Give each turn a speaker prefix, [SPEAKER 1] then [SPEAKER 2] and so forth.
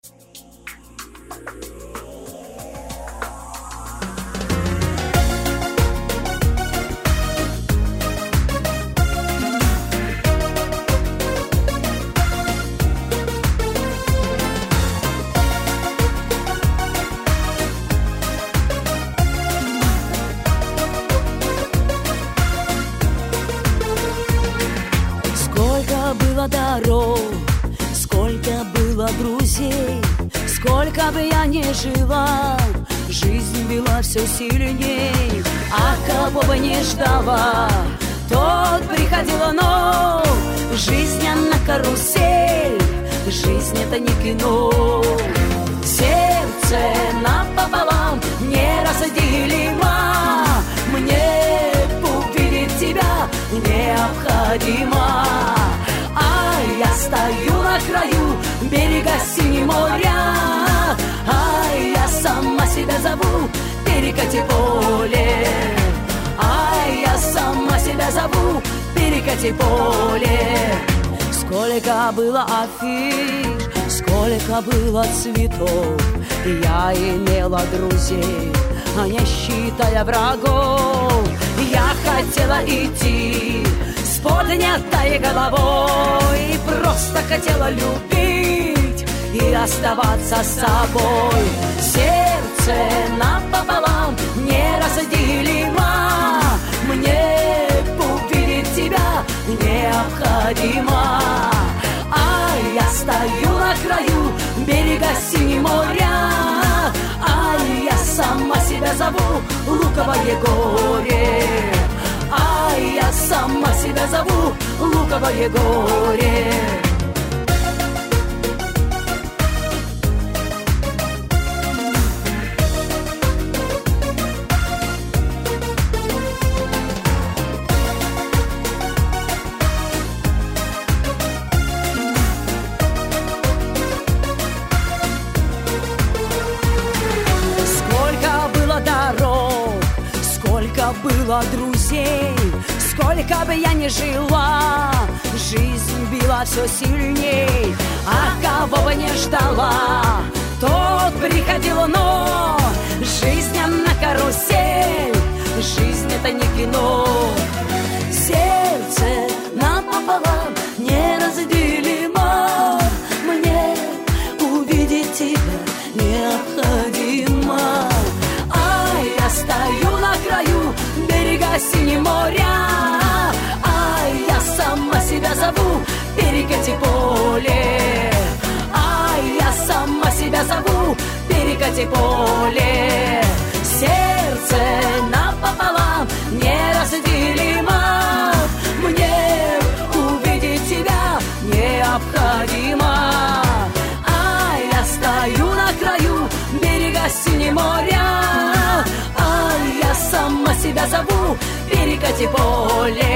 [SPEAKER 1] Дорог, сколько было друзей, сколько бы я ни жила, жизнь была все сильней. А кого бы не ждала, тот приходила, но жизнь она карусель, жизнь это не кино. Сердце напополам неразделимо, мне увидеть тебя необходимо. Я стою на краю берега синего моря, я сама себя зову перекати поле. Я сама себя зову перекати поле. Сколько было афиш, сколько было цветов, я имела друзей, не считая врагов. Я хотела идти с поднятой головой, просто хотела любить и оставаться с собой. Сердце напополам неразделимо, мне увидеть тебя необходимо. Я стою на краю берега синего моря, я сама себя зову луковое горе. Я сама себя зову луковое горе. Сколько было дорог, сколько было друзей, сколько бы я ни жила, жизнь била все сильней. А кого бы не ждала, тот приходил, но жизнь она карусель, жизнь это не кино. Сердце напополам неразделимо, мне увидеть тебя необходимо. Я стою на краю берега синего моря, я сама себя зову перекати поле. Я сама себя зову перекати поле. Сердце напополам неразделимо, мне увидеть тебя необходимо. Я стою на краю берега синего моря, я сама себя зову перекати поле.